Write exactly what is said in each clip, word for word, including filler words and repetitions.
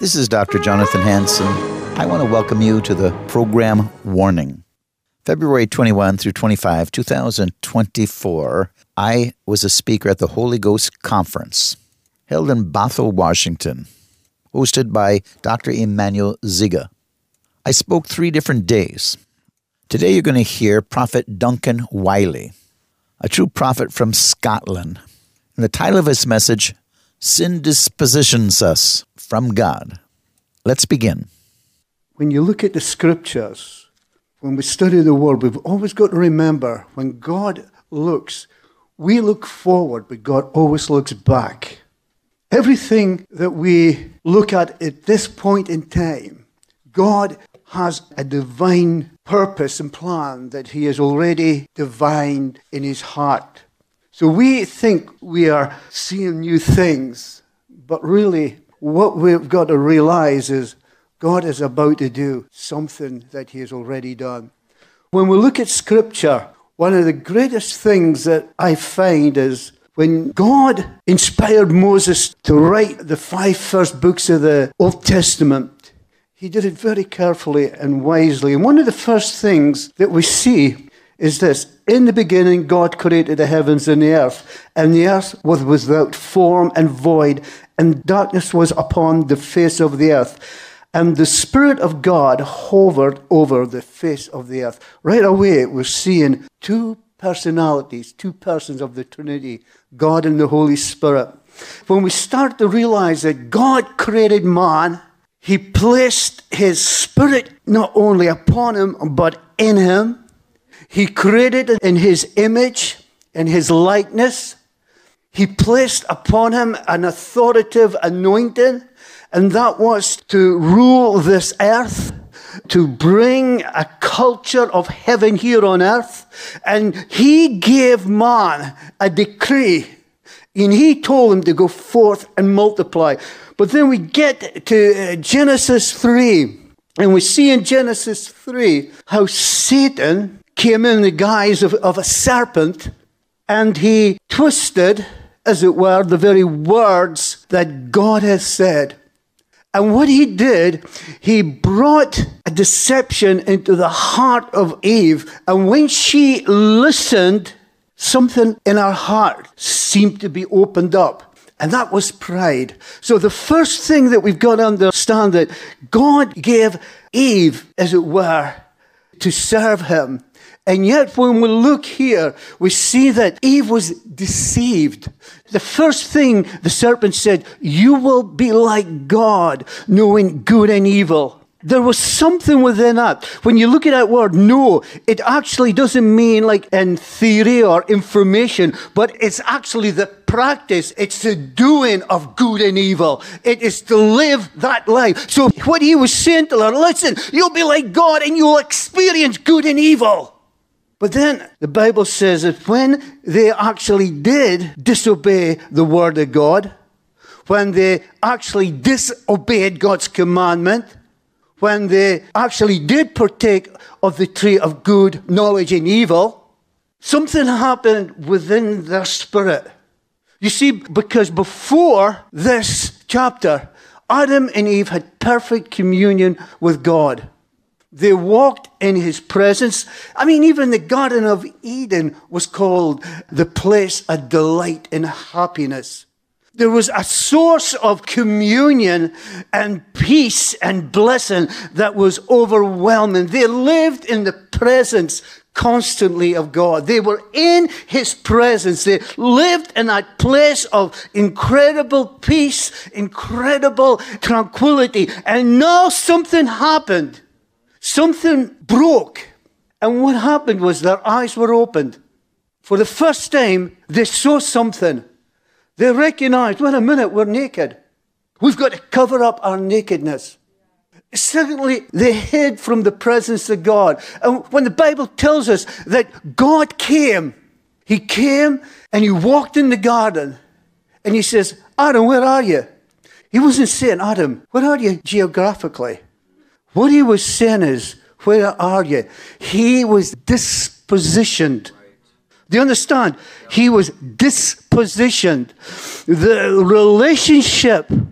This is Doctor Jonathan Hansen. I want to welcome you to the program Warning. February twenty-first through twenty-fifth, twenty twenty-four, I was a speaker at the Holy Ghost Conference, held in Bothell, Washington, hosted by Doctor Emmanuel Ziga. I spoke three different days. Today you're going to hear Prophet Duncan Wiley, a true prophet from Scotland. And the title of his message, Sin Dispositions Us from God. Let's begin. When you look at the scriptures, when we study the word, we've always got to remember when God looks, we look forward, but God always looks back. Everything that we look at at this point in time, God has a divine purpose and plan that he has already divined in his heart. So we think we are seeing new things, but really what we've got to realize is God is about to do something that he has already done. When we look at Scripture, one of the greatest things that I find is when God inspired Moses to write the five first books of the Old Testament, he did it very carefully and wisely. And one of the first things that we see is this. In the beginning, God created the heavens and the earth, and the earth was without form and void, and darkness was upon the face of the earth. And the Spirit of God hovered over the face of the earth. Right away, we're seeing two personalities, two persons of the Trinity, God and the Holy Spirit. When we start to realize that God created man, he placed his Spirit not only upon him, but in him. He created in his image and his likeness. He placed upon him an authoritative anointing, and that was to rule this earth, to bring a culture of heaven here on earth. And he gave man a decree, and he told him to go forth and multiply. But then we get to Genesis three, and we see in Genesis three how Satan came in the guise of, of a serpent, and he twisted, as it were, the very words that God has said. And what he did, he brought a deception into the heart of Eve. And when she listened, something in her heart seemed to be opened up. And that was pride. So the first thing that we've got to understand that God gave Eve, as it were, to serve him. And yet when we look here, we see that Eve was deceived. The first thing the serpent said, you will be like God, knowing good and evil. There was something within that. When you look at that word, know, it actually doesn't mean like in theory or information, but it's actually the practice. It's the doing of good and evil. It is to live that life. So what he was saying to her, listen, you'll be like God and you'll experience good and evil. But then the Bible says that when they actually did disobey the word of God, when they actually disobeyed God's commandment, when they actually did partake of the tree of good knowledge and evil, something happened within their spirit. You see, because before this chapter, Adam and Eve had perfect communion with God. They walked in his presence. I mean, even the Garden of Eden was called the place of delight and happiness. There was a source of communion and peace and blessing that was overwhelming. They lived in the presence constantly of God. They were in his presence. They lived in that place of incredible peace, incredible tranquility. And now something happened. Something broke. And what happened was their eyes were opened. For the first time, they saw something. They recognized, wait a minute, we're naked. We've got to cover up our nakedness. Secondly, they hid from the presence of God. And when the Bible tells us that God came, he came and he walked in the garden. And he says, Adam, where are you? He wasn't saying, Adam, where are you geographically? What he was saying is, where are you? He was dispositioned. Do you understand? He was dispositioned. The relationship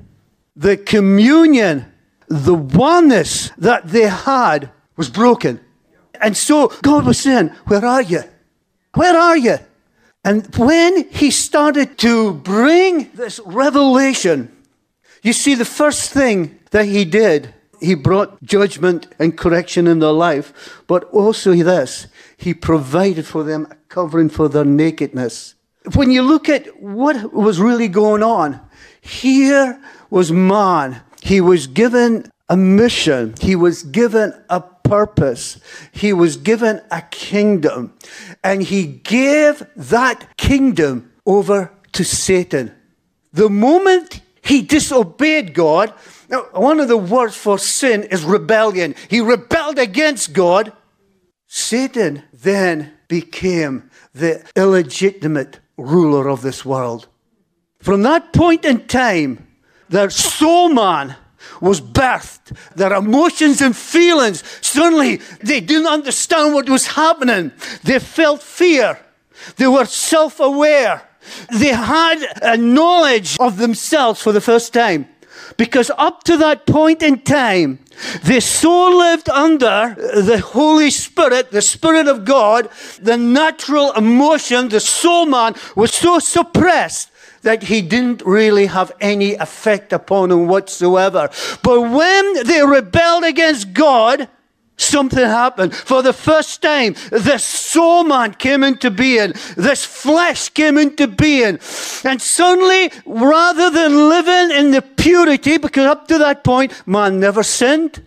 the communion, the oneness that they had was broken. And so God was saying, where are you? Where are you? And when he started to bring this revelation, you see, the first thing that he did, he brought judgment and correction in their life, but also this, he provided for them a covering for their nakedness. When you look at what was really going on, here was man. He was given a mission. He was given a purpose. He was given a kingdom. And he gave that kingdom over to Satan. The moment he disobeyed God, now, one of the words for sin is rebellion. He rebelled against God. Satan then became the illegitimate ruler of this world. From that point in time, their soul man was birthed. Their emotions and feelings, suddenly they didn't understand what was happening. They felt fear. They were self-aware. They had a knowledge of themselves for the first time. Because up to that point in time, they so lived under the Holy Spirit, the Spirit of God, the natural emotion, the soul man was so suppressed that he didn't really have any effect upon him whatsoever. But when they rebelled against God, something happened. For the first time, this soul man came into being. This flesh came into being. And suddenly, rather than living in the purity, because up to that point, man never sinned.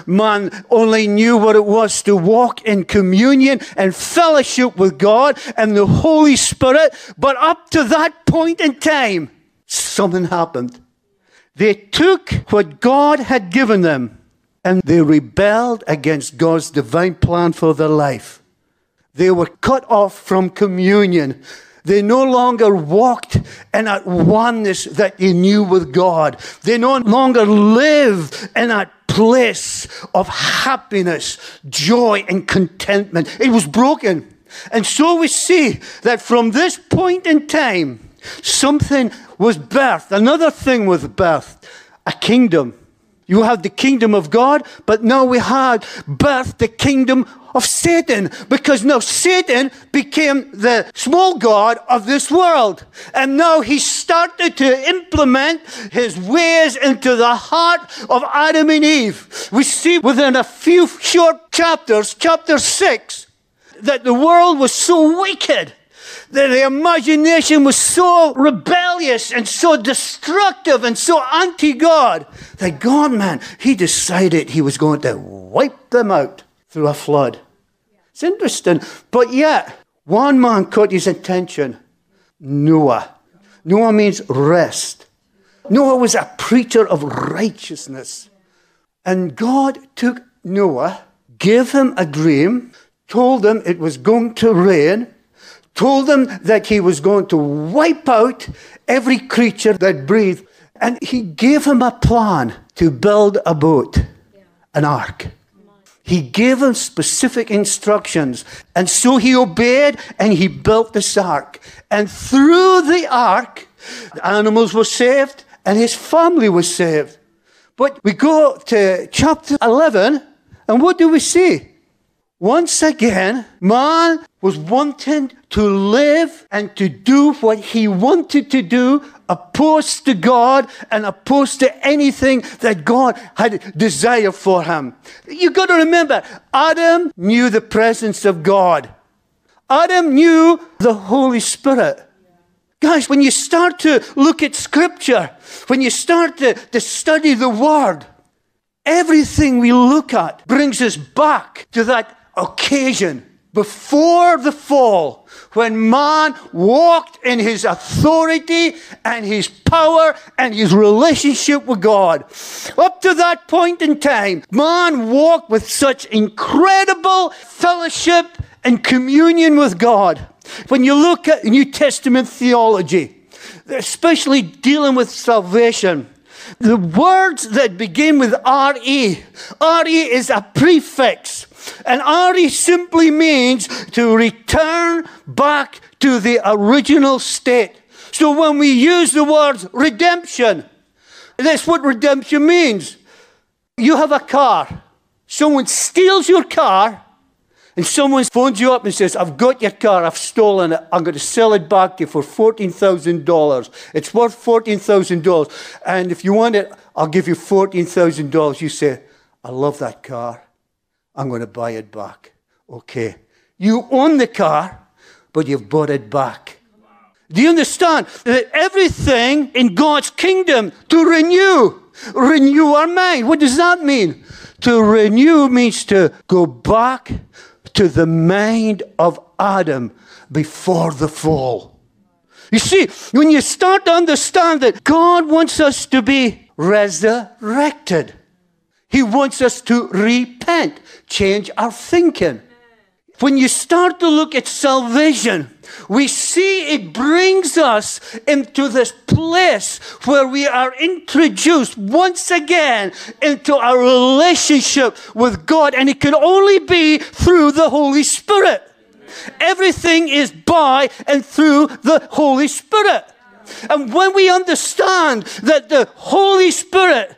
Man only knew what it was to walk in communion and fellowship with God and the Holy Spirit. But up to that point in time, something happened. They took what God had given them and they rebelled against God's divine plan for their life. They were cut off from communion. They no longer walked in that oneness that they knew with God. They no longer lived in that place of happiness, joy, and contentment. It was broken. And so we see that from this point in time, something was birthed. Another thing was birthed, a kingdom. You have the kingdom of God, but now we had birthed the kingdom of Satan, because now Satan became the small god of this world. And now he started to implement his ways into the heart of Adam and Eve. We see within a few short chapters, chapter six, that the world was so wicked, that the imagination was so rebellious and so destructive and so anti-God, that God, man, he decided he was going to wipe them out through a flood. It's interesting, but yet, one man caught his attention, Noah. Noah means rest. Noah was a preacher of righteousness. And God took Noah, gave him a dream, told him it was going to rain, told him that he was going to wipe out every creature that breathed. And he gave him a plan to build a boat, an ark. He gave him specific instructions. And so he obeyed and he built this ark. And through the ark, the animals were saved and his family was saved. But we go to chapter eleven, and what do we see? Once again, man was wanting to live and to do what he wanted to do, opposed to God and opposed to anything that God had desired for him. You've got to remember, Adam knew the presence of God. Adam knew the Holy Spirit. Guys, when you start to look at Scripture, when you start to, to study the Word, everything we look at brings us back to that occasion before the fall, when man walked in his authority and his power and his relationship with God. Up to that point in time, man walked with such incredible fellowship and communion with God. When you look at New Testament theology, especially dealing with salvation, the words that begin with R E, R E is a prefix. And R E simply means to return back to the original state. So when we use the words redemption, That's what redemption means. You have a car. Someone steals your car, and someone phones you up and says, I've got your car, I've stolen it, I'm going to sell it back to you for fourteen thousand dollars. It's worth fourteen thousand dollars. And if you want it, I'll give you fourteen thousand dollars. You say, I love that car. I'm going to buy it back. Okay. You own the car, but you've bought it back. Do you understand that everything in God's kingdom to renew, renew our mind? What does that mean? To renew means to go back to the mind of Adam before the fall. You see, when you start to understand that God wants us to be resurrected, He wants us to repent, change our thinking. When you start to look at salvation, we see it brings us into this place where we are introduced once again into our relationship with God, and it can only be through the Holy Spirit. Everything is by and through the Holy Spirit. And when we understand that the Holy Spirit,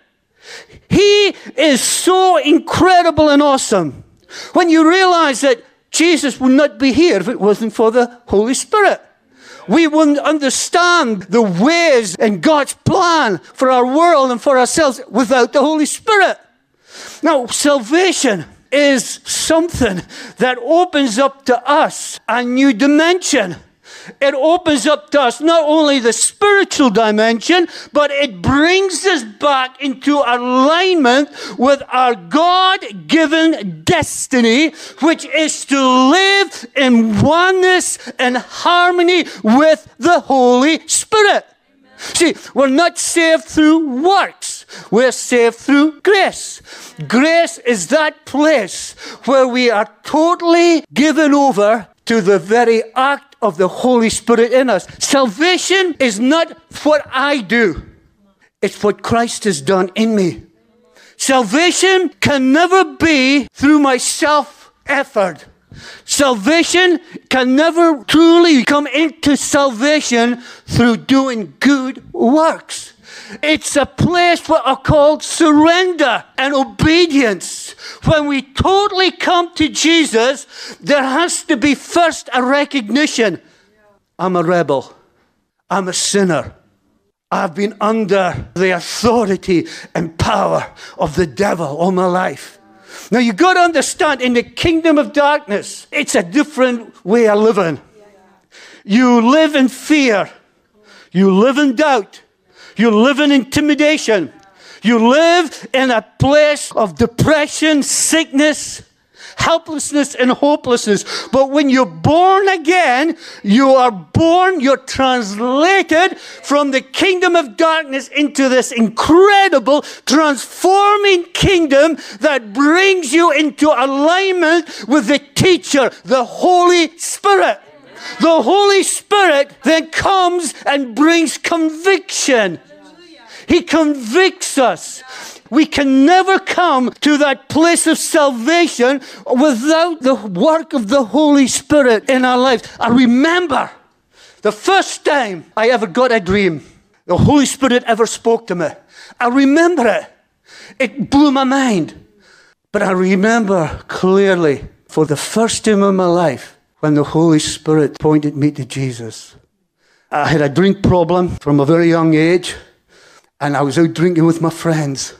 He is so incredible and awesome, when you realize that Jesus would not be here if it wasn't for the Holy Spirit. We wouldn't understand the ways and God's plan for our world and for ourselves without the Holy Spirit. Now, salvation is something that opens up to us a new dimension. It opens up to us not only the spiritual dimension, but it brings us back into alignment with our God-given destiny, which is to live in oneness and harmony with the Holy Spirit. Amen. See, we're not saved through works. We're saved through grace. Grace is that place where we are totally given over to the very act of the Holy Spirit in us. Salvation is not what I do. It's what Christ has done in me. Salvation can never be through my self-effort. Salvation can never truly come into salvation through doing good works. It's a place what are called surrender and obedience. When we totally come to Jesus, there has to be first a recognition. I'm a rebel. I'm a sinner. I've been under the authority and power of the devil all my life. Now you've got to understand, in the kingdom of darkness, it's a different way of living. You live in fear. You live in doubt. You live in intimidation. You live in a place of depression, sickness, helplessness, and hopelessness. But when you're born again, you are born, you're translated from the kingdom of darkness into this incredible, transforming kingdom that brings you into alignment with the teacher, the Holy Spirit. The Holy Spirit then comes and brings conviction. He convicts us. We can never come to that place of salvation without the work of the Holy Spirit in our lives. I remember the first time I ever got a dream, the Holy Spirit ever spoke to me. I remember it. It blew my mind. But I remember clearly, for the first time in my life, when the Holy Spirit pointed me to Jesus. I had a drink problem from a very young age. And I was out drinking with my friends.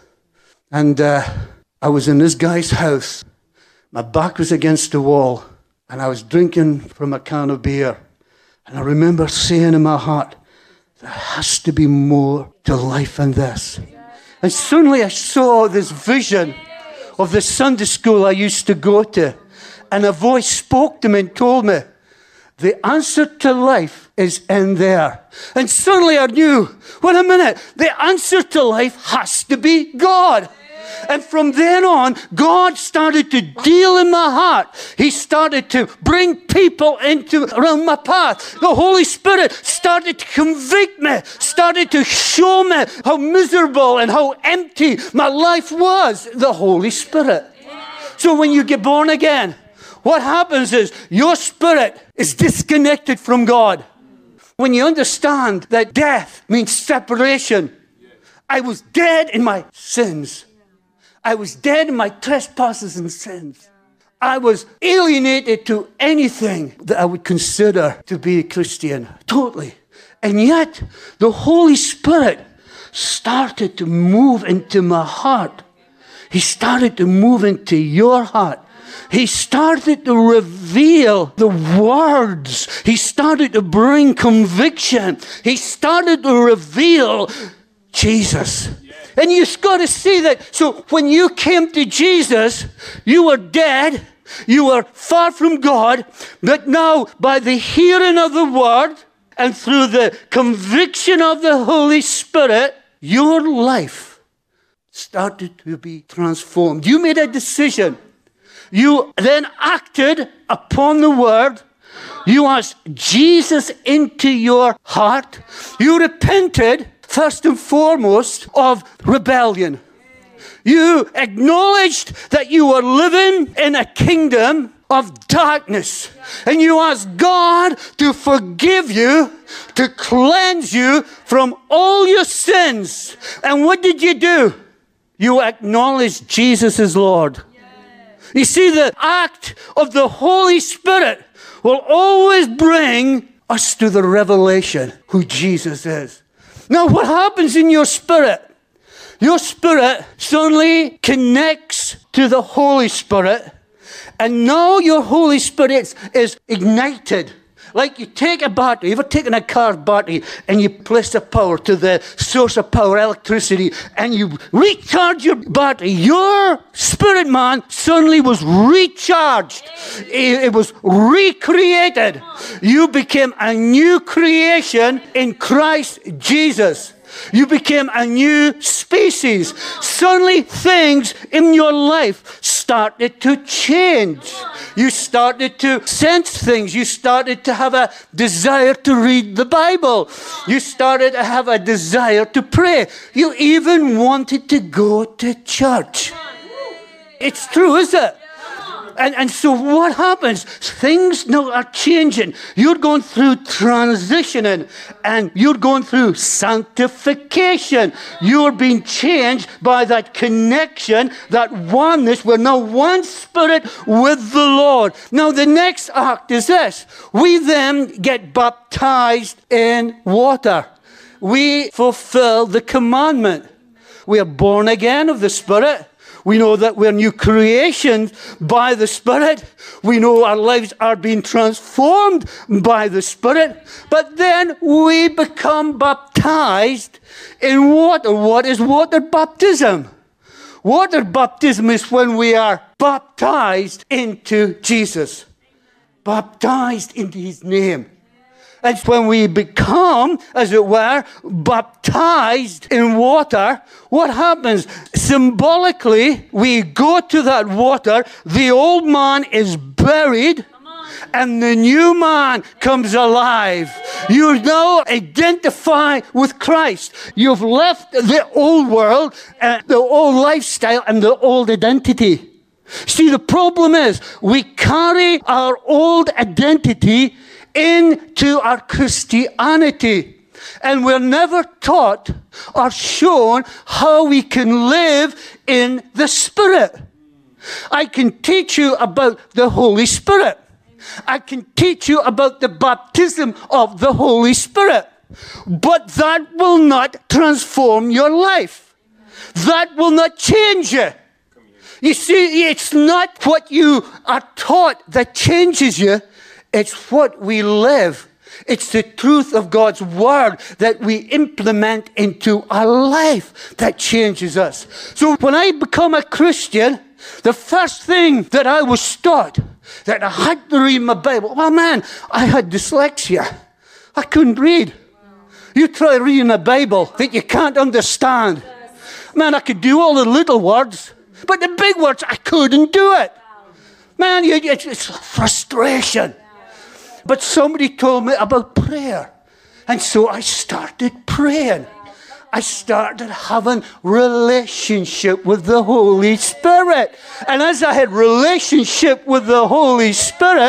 And uh, I was in this guy's house. My back was against the wall. And I was drinking from a can of beer. And I remember saying in my heart, there has to be more to life than this. And suddenly I saw this vision of the Sunday school I used to go to. And a voice spoke to me and told me, the answer to life is in there. And suddenly I knew, wait a minute, the answer to life has to be God. And from then on, God started to deal in my heart. He started to bring people into around my path. The Holy Spirit started to convict me, started to show me how miserable and how empty my life was. The Holy Spirit. So when you get born again, what happens is your spirit is disconnected from God. When you understand that death means separation I was dead in my sins. I was dead in my trespasses and sins. I was alienated to anything that I would consider to be a Christian, totally. And yet, the Holy Spirit started to move into my heart. He started to move into your heart. He started to reveal the words. He started to bring conviction. He started to reveal Jesus. And you've got to see that. So when you came to Jesus, you were dead. You were far from God. But now, by the hearing of the word and through the conviction of the Holy Spirit, your life started to be transformed. You made a decision. You then acted upon the word. You asked Jesus into your heart. You repented, first and foremost, of rebellion. You acknowledged that you were living in a kingdom of darkness. And you asked God to forgive you, to cleanse you from all your sins. And what did you do? You acknowledged Jesus as Lord. You see, the act of the Holy Spirit will always bring us to the revelation who Jesus is. Now, what happens in your spirit? Your spirit suddenly connects to the Holy Spirit, and now your Holy Spirit is, is ignited. Like you take a battery, you've ever taken a car battery and you place the power to the source of power, electricity, and you recharge your battery. Your spirit man suddenly was recharged. It, it was recreated. You became a new creation in Christ Jesus. You became a new species. Suddenly things in your life started to change. You started to sense things. You started to have a desire to read the Bible. You started to have a desire to pray. You even wanted to go to church. It's true, isn't it? And, and so what happens? Things now are changing. You're going through transitioning and you're going through sanctification. You're being changed by that connection, that oneness. We're now one spirit with the Lord. Now the next act is this. We then get baptized in water. We fulfill the commandment. We are born again of the Spirit. We know that we're new creations by the Spirit. We know our lives are being transformed by the Spirit. But then we become baptized in water. What is water baptism? Water baptism is when we are baptized into Jesus. Baptized into His name. And when we become, as it were, baptized in water, what happens? Symbolically, we go to that water, the old man is buried, and the new man comes alive. You now identify with Christ. You've left the old world, uh, the old lifestyle, and the old identity. See, the problem is we carry our old identity into our Christianity. And we're never taught or shown how we can live in the Spirit. I can teach you about the Holy Spirit. I can teach you about the baptism of the Holy Spirit. But that will not transform your life. That will not change you. You see, it's not what you are taught that changes you. It's what we live. It's the truth of God's word that we implement into our life that changes us. So when I become a Christian, the first thing that I was taught, that I had to read my Bible. Well, man, I had dyslexia. I couldn't read. You try reading a Bible that you can't understand. Man, I could do all the little words, but the big words, I couldn't do it. Man, it's frustration. But somebody told me about prayer. And so I started praying. I started having relationship with the Holy Spirit. And as I had relationship with the Holy Spirit,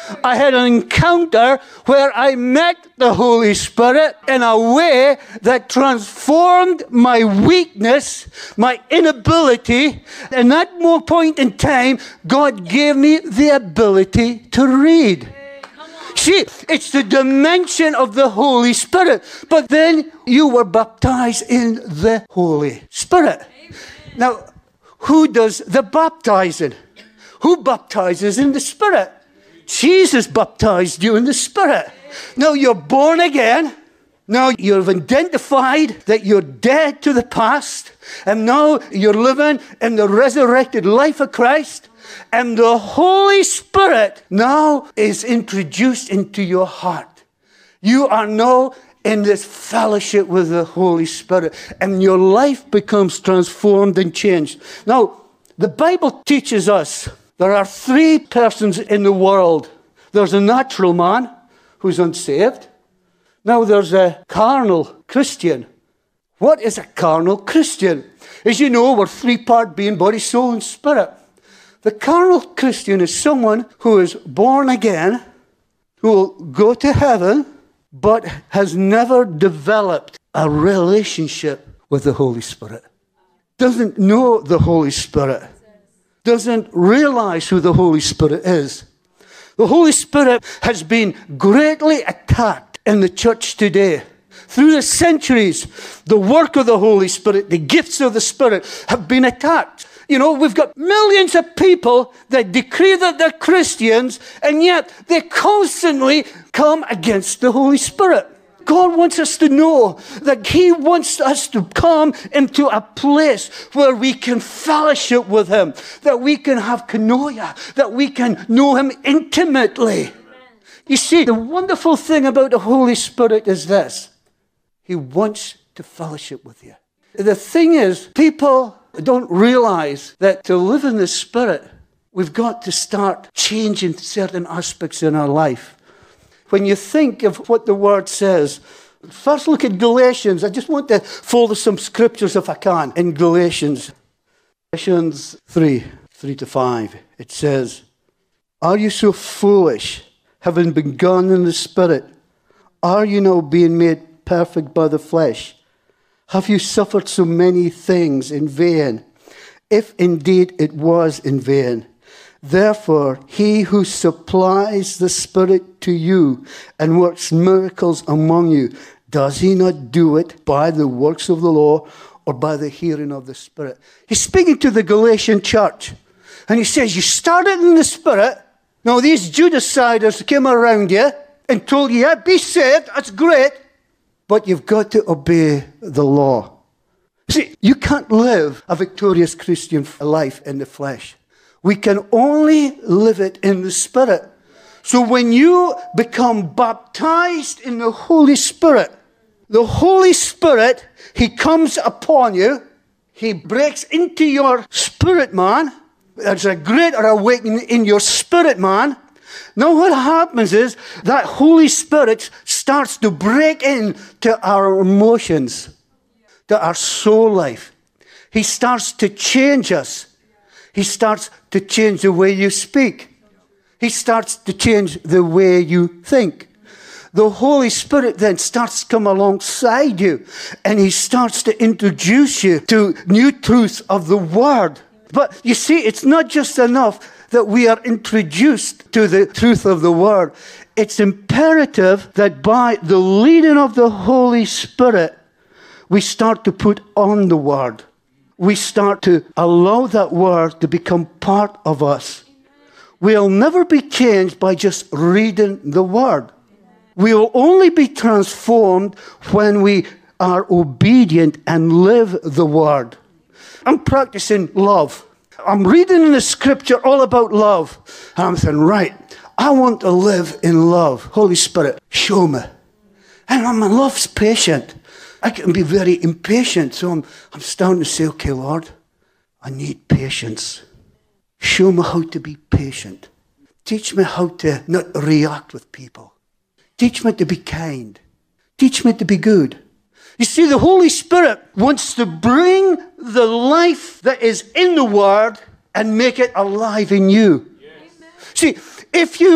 I had an encounter where I met the Holy Spirit in a way that transformed my weakness, my inability. And at that point in time, God gave me the ability to read. See, it's the dimension of the Holy Spirit. But then you were baptized in the Holy Spirit. Now, who does the baptizing? Who baptizes in the Spirit? Jesus baptized you in the Spirit. Now you're born again. Now you've identified that you're dead to the past. And now you're living in the resurrected life of Christ. And the Holy Spirit now is introduced into your heart. You are now in this fellowship with the Holy Spirit. And your life becomes transformed and changed. Now, the Bible teaches us there are three persons in the world. There's a natural man who's unsaved. Now there's a carnal Christian. What is a carnal Christian? As you know, we're three-part being, body, soul, and spirit. The carnal Christian is someone who is born again, who will go to heaven, but has never developed a relationship with the Holy Spirit. Doesn't know the Holy Spirit. Doesn't realize who the Holy Spirit is. The Holy Spirit has been greatly attacked in the church today. Through the centuries, the work of the Holy Spirit, the gifts of the Spirit have been attacked. You know, we've got millions of people that decree that they're Christians, and yet they constantly come against the Holy Spirit. God wants us to know that He wants us to come into a place where we can fellowship with Him, that we can have koinonia, that we can know Him intimately. You see, the wonderful thing about the Holy Spirit is this. He wants to fellowship with you. The thing is, people don't realize that to live in the Spirit, we've got to start changing certain aspects in our life. When you think of what the Word says, first look at Galatians. I just want to follow some scriptures if I can in Galatians. Galatians three, three to five. It says, "Are you so foolish, having begun in the Spirit? Are you now being made perfect by the flesh? Have you suffered so many things in vain, if indeed it was in vain? Therefore, he who supplies the Spirit to you and works miracles among you, does he not do it by the works of the law or by the hearing of the Spirit?" He's speaking to the Galatian church. And he says, you started in the Spirit. Now these Judasiders came around you and told you, yeah, be saved, that's great. But you've got to obey the law. See, you can't live a victorious Christian life in the flesh. We can only live it in the Spirit. So when you become baptized in the Holy Spirit, the Holy Spirit, He comes upon you. He breaks into your spirit man. There's a greater awakening in your spirit man. Now what happens is that Holy Spirit starts to break into our emotions, to our soul life. He starts to change us. He starts to change the way you speak. He starts to change the way you think. The Holy Spirit then starts to come alongside you, and He starts to introduce you to new truths of the Word. But you see, it's not just enough that we are introduced to the truth of the Word. It's imperative that by the leading of the Holy Spirit, we start to put on the Word. We start to allow that Word to become part of us. We'll never be changed by just reading the Word. We'll only be transformed when we are obedient and live the Word. I'm practicing love. I'm reading in the Scripture all about love. And I'm saying, right, I want to live in love. Holy Spirit, show me. And I'm, love's patient. I can be very impatient. So I'm, I'm starting to say, okay, Lord, I need patience. Show me how to be patient. Teach me how to not react with people. Teach me to be kind. Teach me to be good. You see, the Holy Spirit wants to bring the life that is in the Word and make it alive in you. Yes. See, if you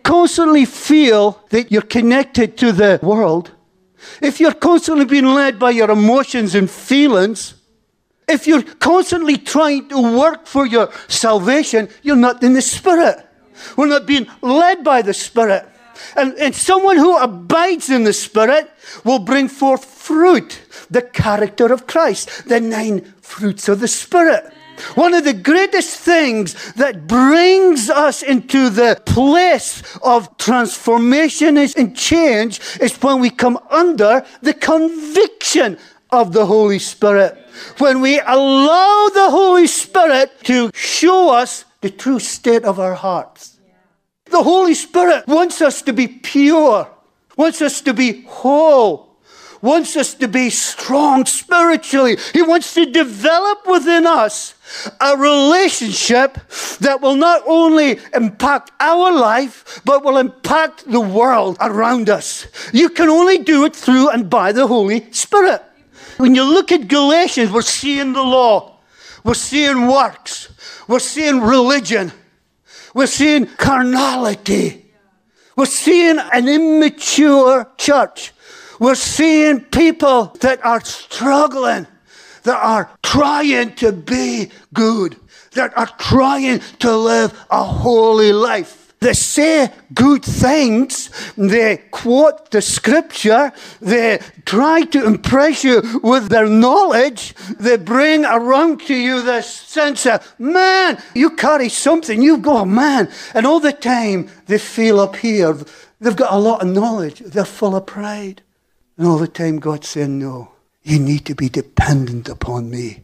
constantly feel that you're connected to the world, if you're constantly being led by your emotions and feelings, if you're constantly trying to work for your salvation, you're not in the Spirit. We're not being led by the Spirit. And, and someone who abides in the Spirit will bring forth fruit, the character of Christ, the nine fruits of the Spirit. One of the greatest things that brings us into the place of transformation and change is when we come under the conviction of the Holy Spirit. When we allow the Holy Spirit to show us the true state of our hearts. The Holy Spirit wants us to be pure, wants us to be whole, wants us to be strong spiritually. He wants to develop within us a relationship that will not only impact our life, but will impact the world around us. You can only do it through and by the Holy Spirit. When you look at Galatians, we're seeing the law. We're seeing works. We're seeing religion. We're seeing carnality. We're seeing an immature church. We're seeing people that are struggling, that are trying to be good, that are trying to live a holy life. They say good things, they quote the scripture, they try to impress you with their knowledge, they bring around to you this sense of, man, you carry something, you go, man. And all the time they feel up here, they've got a lot of knowledge, they're full of pride. And all the time God's saying, no, you need to be dependent upon me.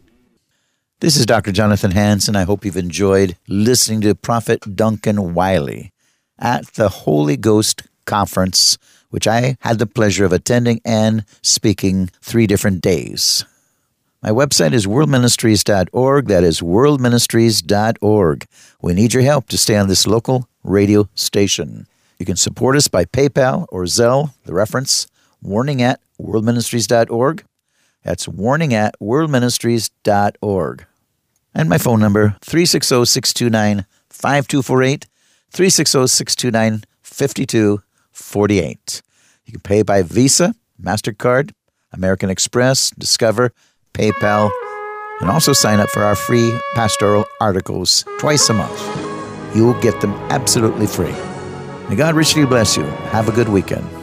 This is Doctor Jonathan Hansen. I hope you've enjoyed listening to Prophet Duncan Wiley at the Holy Ghost Conference, which I had the pleasure of attending and speaking three different days. My website is world ministries dot org. That is world ministries dot org. We need your help to stay on this local radio station. You can support us by PayPal or Zelle. The reference, warning at world ministries dot org. That's warning at world ministries dot org. And my phone number, three six zero, six two nine, five two four eight, three six zero, six two nine, five two four eight. You can pay by Visa, MasterCard, American Express, Discover, PayPal, and also sign up for our free pastoral articles twice a month. You will get them absolutely free. May God richly bless you. Have a good weekend.